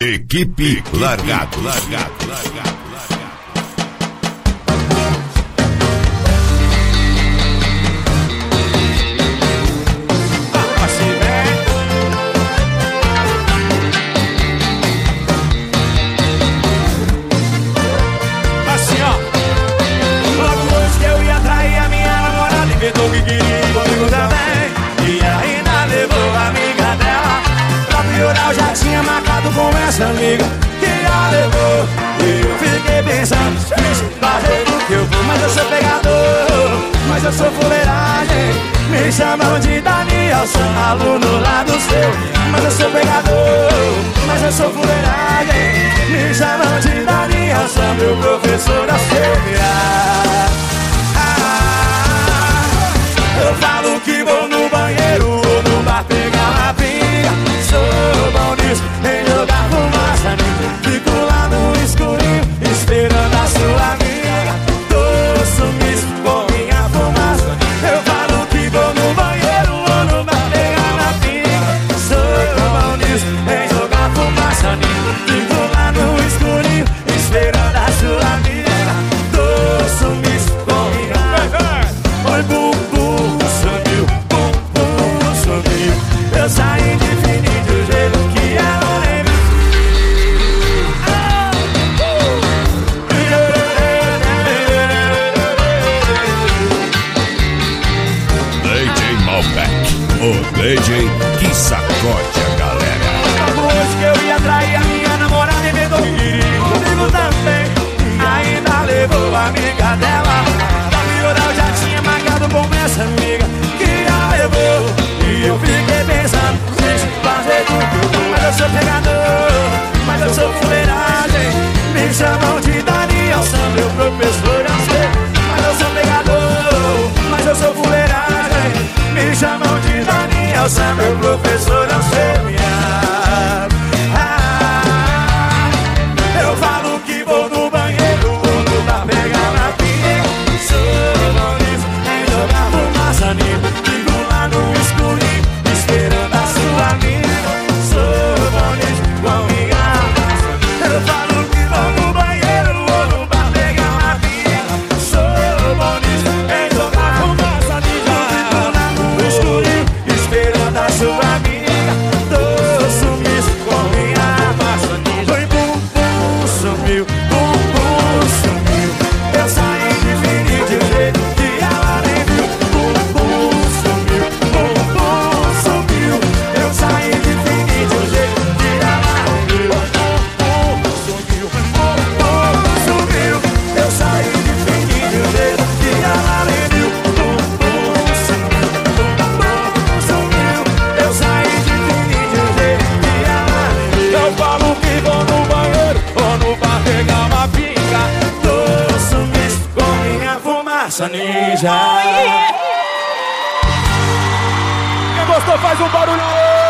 Equipe Largado. Assim, ó. Logo hoje que eu ia trair a minha namorada, inventou que queria comigo também. E ainda levou a amiga dela. Pra piorar, eu já tinha marcado com essa amiga que a levou. E eu fiquei pensando, fazer do que eu vou. Mas eu sou pegador, mas eu sou fuleiragem. Me chamam de Daniel, sou aluno lá do seu. Mas eu sou pegador, mas eu sou fuleiragem. Me chamam de Daniel, sou meu professor da Silvia. Eu falo que vou no banheiro ou no bar pegar uma pinga. Sou bom nisso, em jogar fumaça. Fico lá no escurinho, esperando a sua amiga. Tô sumiço com minha fumaça. Eu falo que vou no banheiro ou no bar pegar uma pinga. Sou bom nisso, em jogar fumaça. Fico lá no escurinho, esperando a sua amiga. Tô sumiço com minha fumaça. Oi, bumbum, sumiu, bumbum, sumiu. Eu saí de fininho do jeito que ela lembra. DJ Malbec, o DJ que sacode a galera. Hoje que eu ia trair a minha namorada, inventou que queria comigo também. Ainda levou a amiga dela. Pra piorar, eu já tinha marcado com essa amiga que a levou. E eu fiquei pensando, deixa eu fazer tudo. Mas eu sou pegador, mas eu sou fuleiragem. Me chamam de Daniel, sou meu professor, eu sei. Mas eu sou pegador, mas eu sou fuleiragem. Me chamam de Daniel, sou meu professor, eu sei. Eu falo que vou no banheiro ou no bar pegar na pinga. Sou bom nisso, em jogar fumaça. Fico lá no escurinho, esperando a sua amiga. Sou bom nisso, com minha raça. Eu falo que vou no banheiro ou no bar pegar na pinga. Sou bom nisso, em jogar fumaça. Fico lá no escurinho, esperando a sua amiga. Tô sumiço com minha raça. Foi bumbum, sumiu, bumbum, sumiu. Eu saí de fininho de um jeito que ela nem viu. Bumbum, sumiu, bumbum, sumiu. Eu saí de fininho de um jeito que ela nem viu. Bumbum, sumiu, bumbum, sumiu. Eu saí de fininho de um jeito que ela nem viu. Bumbum, sumiu, bumbum, sumiu. Eu saí de fininho de um jeito que ela nem viu. Eu falo que vou no banheiro ou no bar pegar uma pinga. Tô sumiço com minha fumaça ninja. Quem gostou faz um barulho.